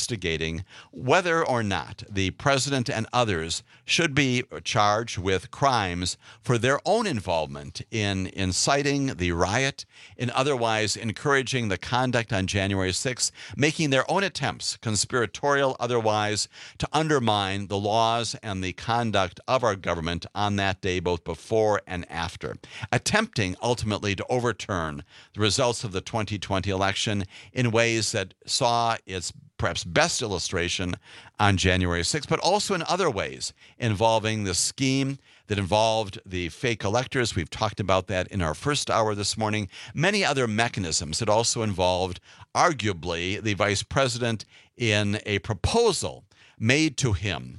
whether or not the president and others should be charged with crimes for their own involvement in inciting the riot, in otherwise encouraging the conduct on January 6th, making their own attempts, conspiratorial otherwise, to undermine the laws and the conduct of our government on that day, both before and after, attempting ultimately to overturn the results of the 2020 election in ways that saw its perhaps best illustration on January 6th, but also in other ways involving the scheme that involved the fake electors. We've talked about that in our first hour this morning. Many other mechanisms that also involved, arguably, the vice president in a proposal made to him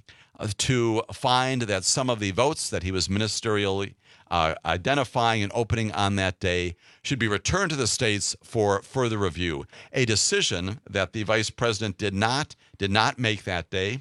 to find that some of the votes that he was ministerially identifying and opening on that day should be returned to the states for further review. A decision that the vice president did not make that day.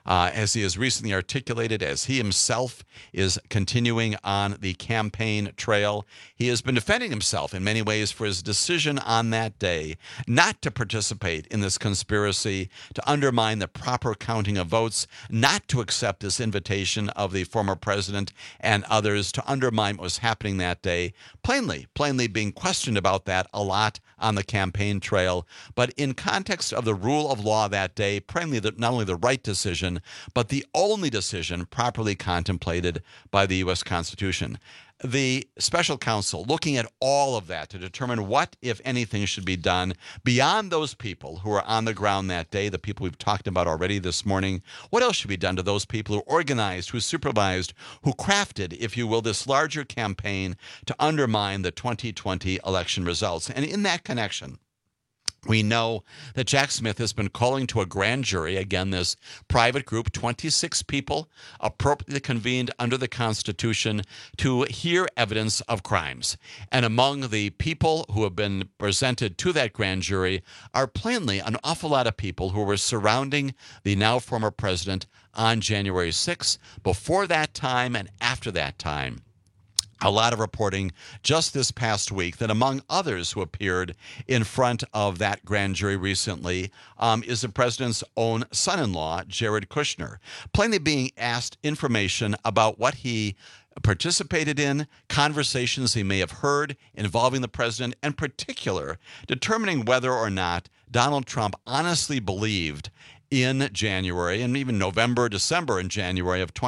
As he has recently articulated, as he himself is continuing on the campaign trail, he has been defending himself in many ways for his decision on that day not to participate in this conspiracy to undermine the proper counting of votes, not to accept this invitation of the former president and others to undermine what was happening that day, plainly being questioned about that a lot on the campaign trail. But in context of the rule of law that day, plainly not only the right decision, but the only decision properly contemplated by the U.S. Constitution. The special counsel looking at all of that to determine what, if anything, should be done beyond those people who are on the ground that day, the people we've talked about already this morning. What else should be done to those people who organized, who supervised, who crafted, if you will, this larger campaign to undermine the 2020 election results? And in that connection, we know that Jack Smith has been calling to a grand jury, again, this private group, 26 people appropriately convened under the Constitution to hear evidence of crimes. And among the people who have been presented to that grand jury are plainly an awful lot of people who were surrounding the now former president on January 6th, before that time and after that time. A lot of reporting just this past week that among others who appeared in front of that grand jury recently is the president's own son-in-law, Jared Kushner, plainly being asked information about what he participated in, conversations he may have heard involving the president, and in particular, determining whether or not Donald Trump honestly believed in January and even November, December and January of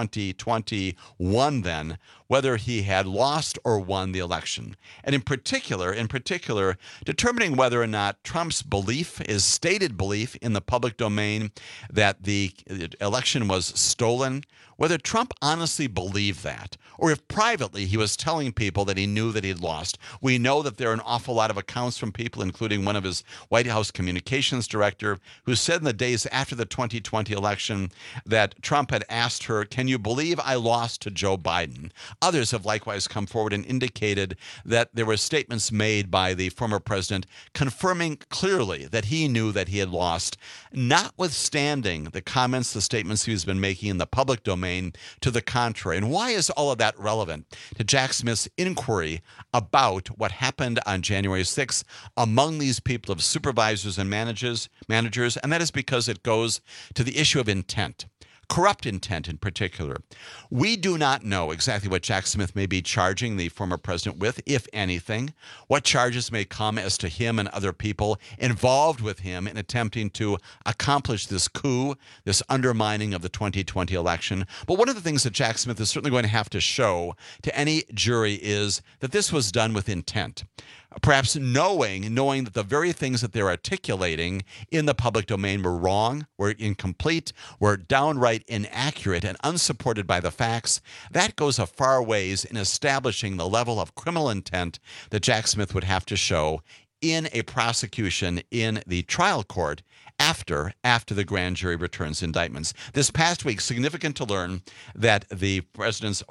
2021 then, whether he had lost or won the election. And in particular, determining whether or not Trump's belief, his stated belief in the public domain that the election was stolen, whether Trump honestly believed that, or if privately he was telling people that he knew that he'd lost. We know that there are an awful lot of accounts from people, including one of his White House communications director, who said in the days after the 2020 election that Trump had asked her, "Can you believe I lost to Joe Biden?" Others have likewise come forward and indicated that there were statements made by the former president confirming clearly that he knew that he had lost, notwithstanding the comments, the statements he's been making in the public domain to the contrary. And why is all of that relevant to Jack Smith's inquiry about what happened on January 6th among these people of supervisors and managers? And that is because it goes to the issue of intent. Corrupt intent in particular. We do not know exactly what Jack Smith may be charging the former president with, if anything, what charges may come as to him and other people involved with him in attempting to accomplish this coup, this undermining of the 2020 election. But one of the things that Jack Smith is certainly going to have to show to any jury is that this was done with intent. Perhaps knowing that the very things that they're articulating in the public domain were wrong, were incomplete, were downright inaccurate and unsupported by the facts. That goes a far ways in establishing the level of criminal intent that Jack Smith would have to show in a prosecution in the trial court after the grand jury returns indictments. This past week, significant to learn that the president's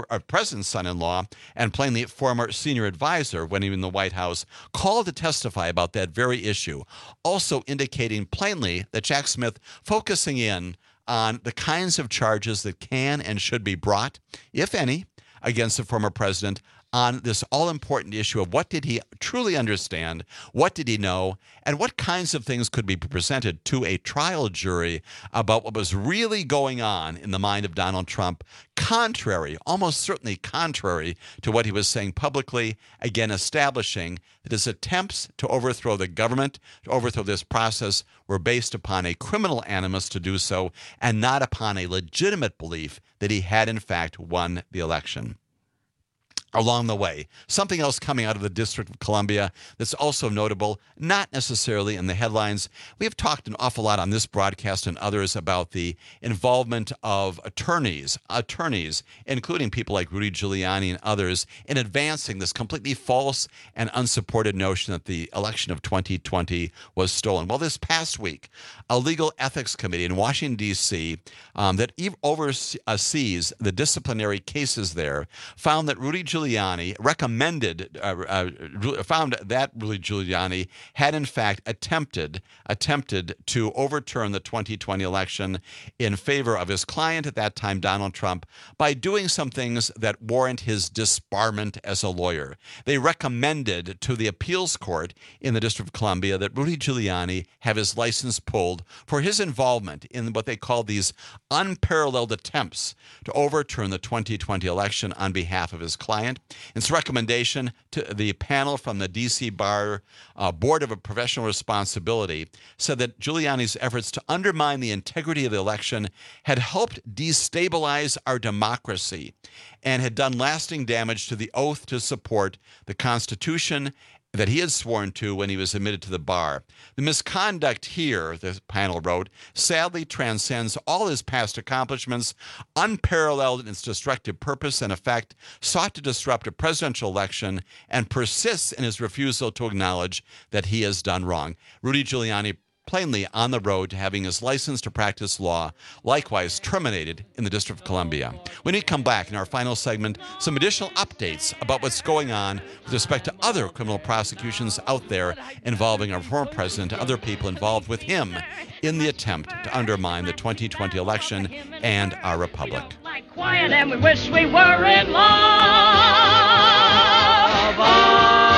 son-in-law and plainly former senior advisor when he was in the White House called to testify about that very issue, also indicating plainly that Jack Smith focusing in on the kinds of charges that can and should be brought, if any, against the former president on this all-important issue of what did he truly understand, what did he know, and what kinds of things could be presented to a trial jury about what was really going on in the mind of Donald Trump, contrary, almost certainly contrary to what he was saying publicly, again establishing that his attempts to overthrow the government, to overthrow this process, were based upon a criminal animus to do so and not upon a legitimate belief that he had in fact won the election. Along the way, something else coming out of the District of Columbia that's also notable, not necessarily in the headlines. We have talked an awful lot on this broadcast and others about the involvement of attorneys, including people like Rudy Giuliani and others, in advancing this completely false and unsupported notion that the election of 2020 was stolen. Well, this past week, a legal ethics committee in Washington, D.C., that oversees the disciplinary cases there, found that Rudy Giuliani found that Rudy Giuliani had in fact attempted to overturn the 2020 election in favor of his client at that time, Donald Trump, by doing some things that warrant his disbarment as a lawyer. They recommended to the appeals court in the District of Columbia that Rudy Giuliani have his license pulled for his involvement in what they call these unparalleled attempts to overturn the 2020 election on behalf of his client. Its recommendation to the panel from the D.C. Bar Board of Professional Responsibility said that Giuliani's efforts to undermine the integrity of the election had helped destabilize our democracy and had done lasting damage to the oath to support the Constitution that he had sworn to when he was admitted to the bar. The misconduct here, the panel wrote, sadly transcends all his past accomplishments, unparalleled in its destructive purpose and effect, sought to disrupt a presidential election, and persists in his refusal to acknowledge that he has done wrong. Rudy Giuliani plainly on the road to having his license to practice law likewise terminated in the District of Columbia. When we come back in our final segment, some additional updates about what's going on with respect to other criminal prosecutions out there involving our former president and other people involved with him in the attempt to undermine the 2020 election and our republic. Quiet, and we wish we were in love.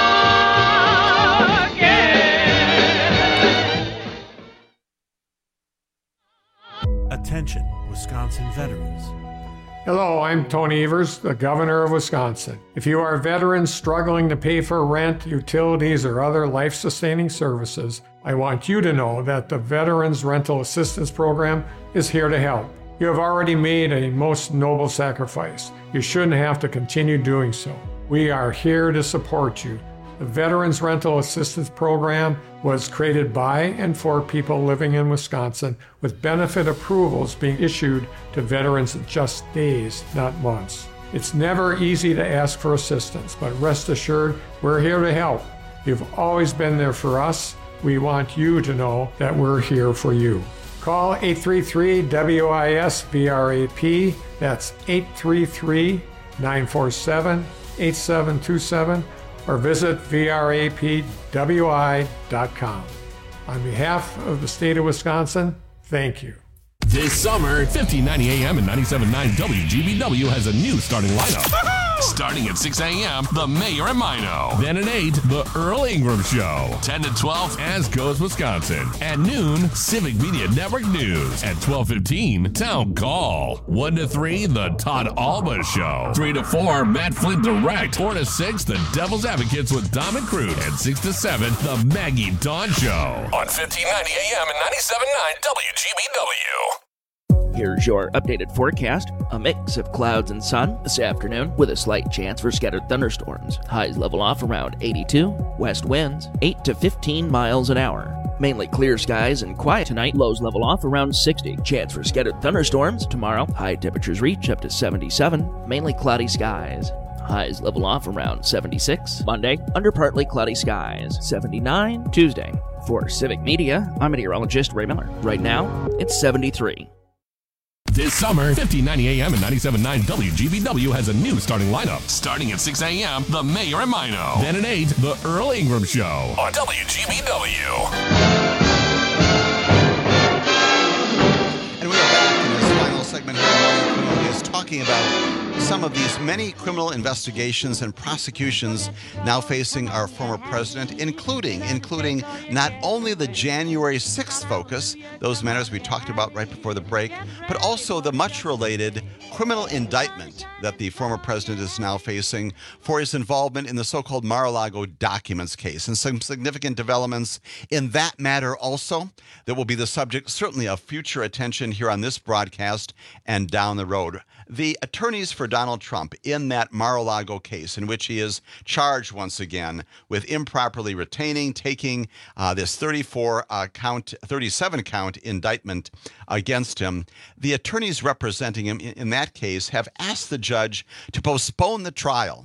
Attention, Wisconsin veterans. Hello, I'm Tony Evers, the Governor of Wisconsin. If you are veterans struggling to pay for rent, utilities, or other life-sustaining services, I want you to know that the Veterans Rental Assistance Program is here to help. You have already made a most noble sacrifice. You shouldn't have to continue doing so. We are here to support you. The Veterans Rental Assistance Program was created by and for people living in Wisconsin, with benefit approvals being issued to veterans in just days, not months. It's never easy to ask for assistance, but rest assured, we're here to help. You've always been there for us. We want you to know that we're here for you. Call 833-WIS-VRAP. That's 833-947-8727. Or visit vrapwi.com. On behalf of the state of Wisconsin, thank you. This summer, 1590 AM and 97.9 WGBW has a new starting lineup. Starting at 6 a.m., The Mayor and Mino. Then at 8, The Earl Ingram Show. 10 to 12, As Goes Wisconsin. At noon, Civic Media Network News. At 12:15, Town Call. 1 to 3, The Todd Alba Show. 3 to 4, Matt Flint Direct. 4 to 6, The Devil's Advocates with Dom and Crude. And 6 to 7, The Maggie Dawn Show. On 1590 AM and 97.9 WGBW. Here's your updated forecast. A mix of clouds and sun this afternoon with a slight chance for scattered thunderstorms. Highs level off around 82. West winds 8 to 15 miles an hour. Mainly clear skies and quiet tonight. Lows level off around 60. Chance for scattered thunderstorms tomorrow. High temperatures reach up to 77. Mainly cloudy skies. Highs level off around 76. Monday, under partly cloudy skies. 79. Tuesday. For Civic Media, I'm meteorologist Ray Miller. Right now, it's 73. This summer, 1590 AM and 97.9 WGBW has a new starting lineup. Starting at 6 a.m., The Mayor and Mino. Then at 8, The Earl Ingram Show. On WGBW. And we are back in this final segment here. Morning Criminal is talking about some of these many criminal investigations and prosecutions now facing our former president, including not only the January 6th focus, those matters we talked about right before the break, but also the much related criminal indictment that the former president is now facing for his involvement in the so-called Mar-a-Lago documents case, and some significant developments in that matter also that will be the subject certainly of future attention here on this broadcast and down the road. The attorneys for Donald Trump in that Mar-a-Lago case, in which he is charged once again with improperly taking this 37 count indictment against him, the attorneys representing him in that case have asked the judge to postpone the trial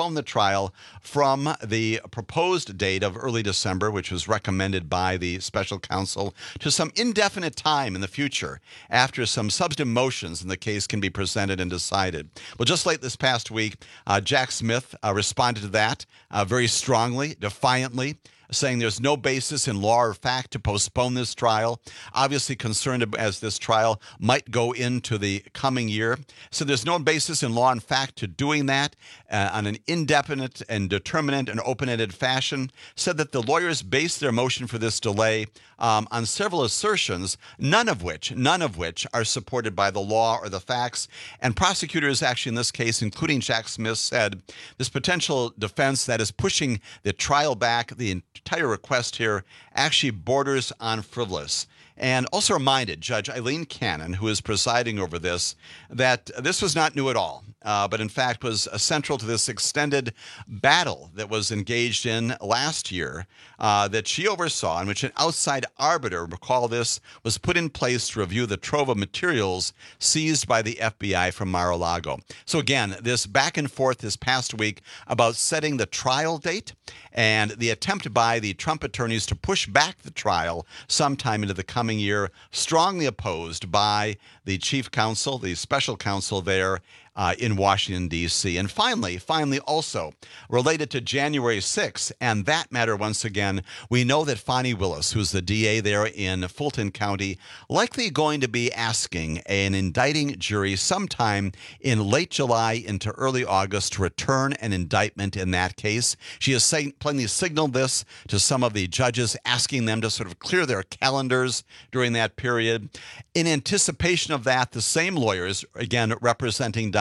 from the proposed date of early December, which was recommended by the special counsel, to some indefinite time in the future after some substantive motions in the case can be presented and decided. Well, just late this past week, Jack Smith responded to that very strongly, defiantly, saying there's no basis in law or fact to postpone this trial, obviously concerned as this trial might go into the coming year. So there's no basis in law and fact to doing that on an indefinite and determinate and open-ended fashion. Said that the lawyers based their motion for this delay on several assertions, none of which are supported by the law or the facts. And prosecutors actually in this case, including Jack Smith, said this potential defense that is pushing the trial back, the entire request here, actually borders on frivolous. And also reminded Judge Eileen Cannon, who is presiding over this, that this was not new at all, but in fact was central to this extended battle that was engaged in last year that she oversaw, in which an outside arbiter, recall this, was put in place to review the trove of materials seized by the FBI from Mar-a-Lago. So again, this back and forth this past week about setting the trial date and the attempt by the Trump attorneys to push back the trial sometime into the coming year, strongly opposed by the chief counsel, the special counsel there in Washington, D.C. And finally, also related to January 6th, and that matter once again, we know that Fani Willis, who's the DA there in Fulton County, likely going to be asking an indicting jury sometime in late July into early August to return an indictment in that case. She has plainly signaled this to some of the judges, asking them to sort of clear their calendars during that period. In anticipation of that, the same lawyers, again representing Donald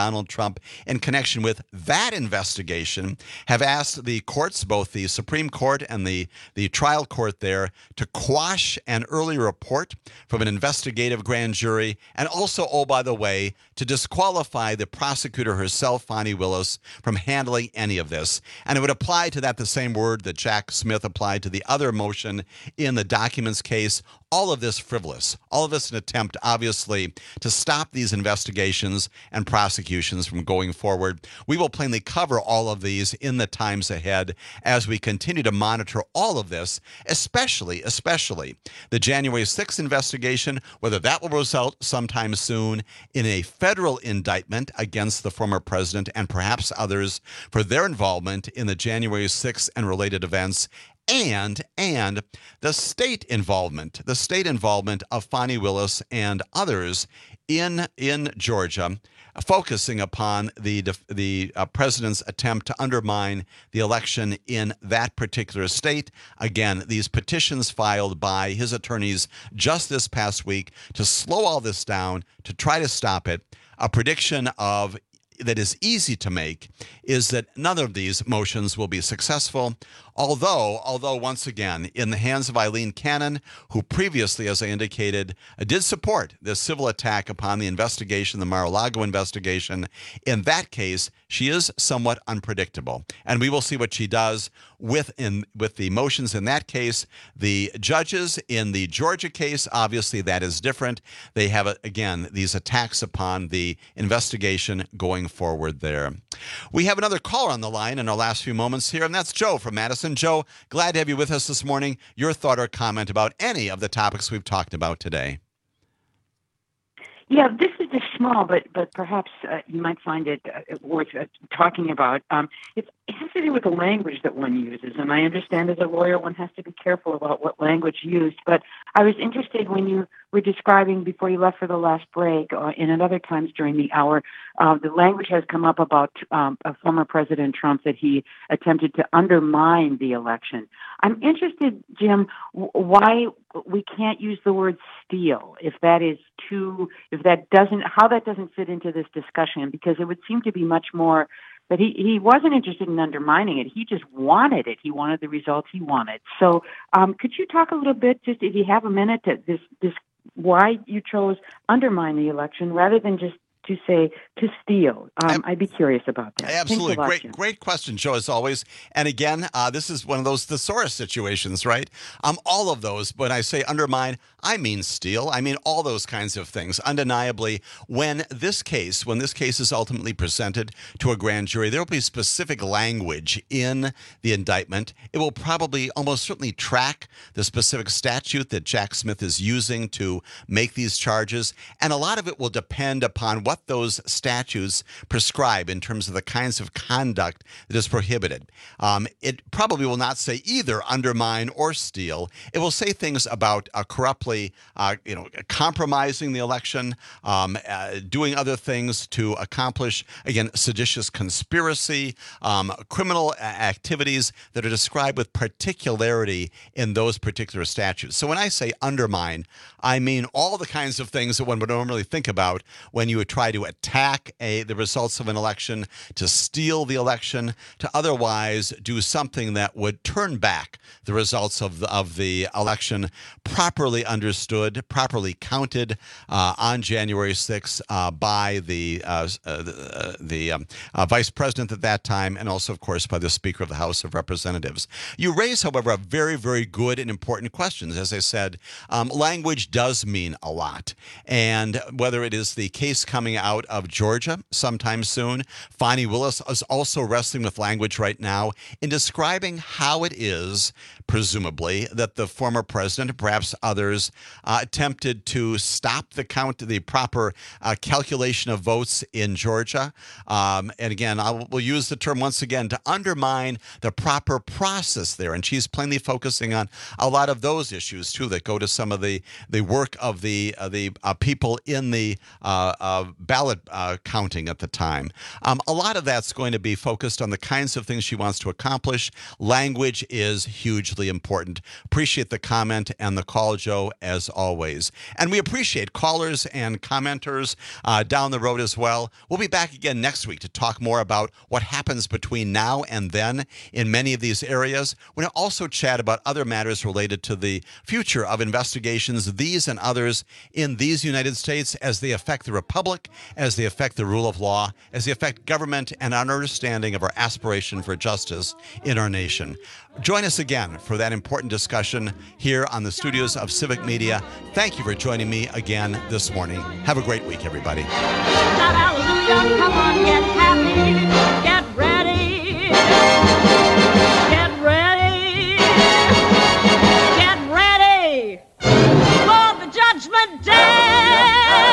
Donald Trump in connection with that investigation have asked the courts, both the Supreme Court and the trial court there, to quash an early report from an investigative grand jury, and also, oh, by the way, to disqualify the prosecutor herself, Fani Willis, from handling any of this. And it would apply to that the same word that Jack Smith applied to the other motion in the documents case. All of this frivolous. All of this an attempt, obviously, to stop these investigations and prosecutions from going forward. We will plainly cover all of these in the times ahead as we continue to monitor all of this, especially the January 6th investigation, whether that will result sometime soon in a federal indictment against the former president and perhaps others for their involvement in the January 6th and related events, and the state involvement of Fani Willis and others in Georgia, focusing upon the president's attempt to undermine the election in that particular state. Again, these petitions filed by his attorneys just this past week to slow all this down, to try to stop it. A prediction that is easy to make is that none of these motions will be successful, although once again, in the hands of Eileen Cannon, who previously, as I indicated, did support the civil attack upon the investigation, the Mar-a-Lago investigation. In that case, she is somewhat unpredictable, and we will see what she does with the motions in that case. The judges in the Georgia case, obviously that is different. They have, again, these attacks upon the investigation going forward there. We have another caller on the line in our last few moments here, and that's Joe from Madison. Joe, glad to have you with us this morning. Your thought or comment about any of the topics we've talked about today. Yeah, this is just small, but perhaps you might find it worth talking about. It has to do with the language that one uses, and I understand as a lawyer one has to be careful about what language used. But I was interested when you were describing before you left for the last break, and at other times during the hour, the language has come up about former President Trump that he attempted to undermine the election. I'm interested, Jim, why we can't use the word steal how that doesn't fit into this discussion, because it would seem to be much more that he wasn't interested in undermining it. He just wanted it. He wanted the results he wanted. So could you talk a little bit, just if you have a minute, to this why you chose undermine the election rather than just to say to steal? I'd be curious about that. Absolutely. Lot, great question, Joe, as always. And again, this is one of those thesaurus situations, right? All of those, when I say undermine, I mean steal. I mean all those kinds of things. Undeniably, when this case is ultimately presented to a grand jury, there will be specific language in the indictment. It will probably almost certainly track the specific statute that Jack Smith is using to make these charges. And a lot of it will depend upon what those statutes prescribe in terms of the kinds of conduct that is prohibited. It probably will not say either undermine or steal. It will say things about corruptly, compromising the election, doing other things to accomplish, again, seditious conspiracy, criminal activities that are described with particularity in those particular statutes. So when I say undermine, I mean all the kinds of things that one would normally think about when you would try to attack the results of an election, to steal the election, to otherwise do something that would turn back the results of the election properly understood, properly counted on January 6th by the vice president at that time, and also, of course, by the Speaker of the House of Representatives. You raise, however, a very, very good and important question. As I said, language does mean a lot. And whether it is the case coming out of Georgia sometime soon, Fani Willis is also wrestling with language right now in describing how it is, presumably, that the former president, and perhaps others, attempted to stop the proper calculation of votes in Georgia. And again, we'll use the term once again, to undermine the proper process there. And she's plainly focusing on a lot of those issues, too, that go to some of the work of the people in the ballot counting at the time. A lot of that's going to be focused on the kinds of things she wants to accomplish. Language is hugely important. Appreciate the comment and the call, Joe, as always. And we appreciate callers and commenters down the road as well. We'll be back again next week to talk more about what happens between now and then in many of these areas. We're going to also chat about other matters related to the future of investigations, these and others, in these United States as they affect the Republic, as they affect the rule of law, as they affect government and our understanding of our aspiration for justice in our nation. Join us again for that important discussion here on the studios of Civic Media. Thank you for joining me again this morning. Have a great week, everybody. Shout hallelujah, come on, get happy, get ready, get ready, get ready for the judgment day.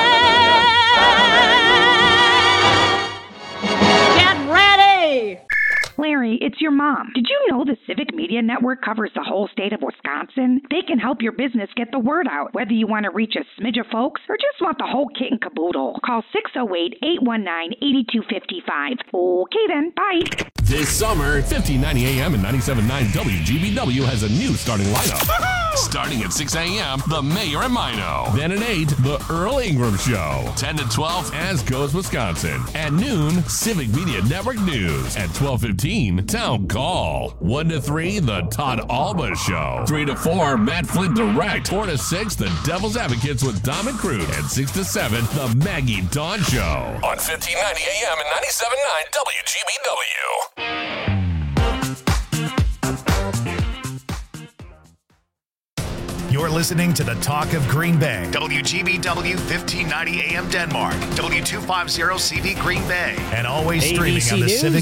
Get ready. Larry, it's your mom. Did you know the Civic Media Network covers the whole state of Wisconsin? They can help your business get the word out, whether you want to reach a smidge of folks or just want the whole kit and caboodle. Call 608-819-8255. Okay then, bye. This summer, 1590 AM and 97.9 WGBW has a new starting lineup. Starting at 6 a.m., The Mayor and Mino. Then at 8, The Earl Ingram Show. 10 to 12, As Goes Wisconsin. At noon, Civic Media Network News. At 12:15, Town Call. 1 to 3, The Todd Alba Show. 3 to 4, Matt Flint Direct. 4 to 6, The Devil's Advocates with Dom and Crude. And 6 to 7, The Maggie Dawn Show. On 1590 AM and 97.9 WGBW. You're listening to the Talk of Green Bay. WGBW 1590 AM Denmark. W250 CV Green Bay. And always streaming ABC on the News. Civic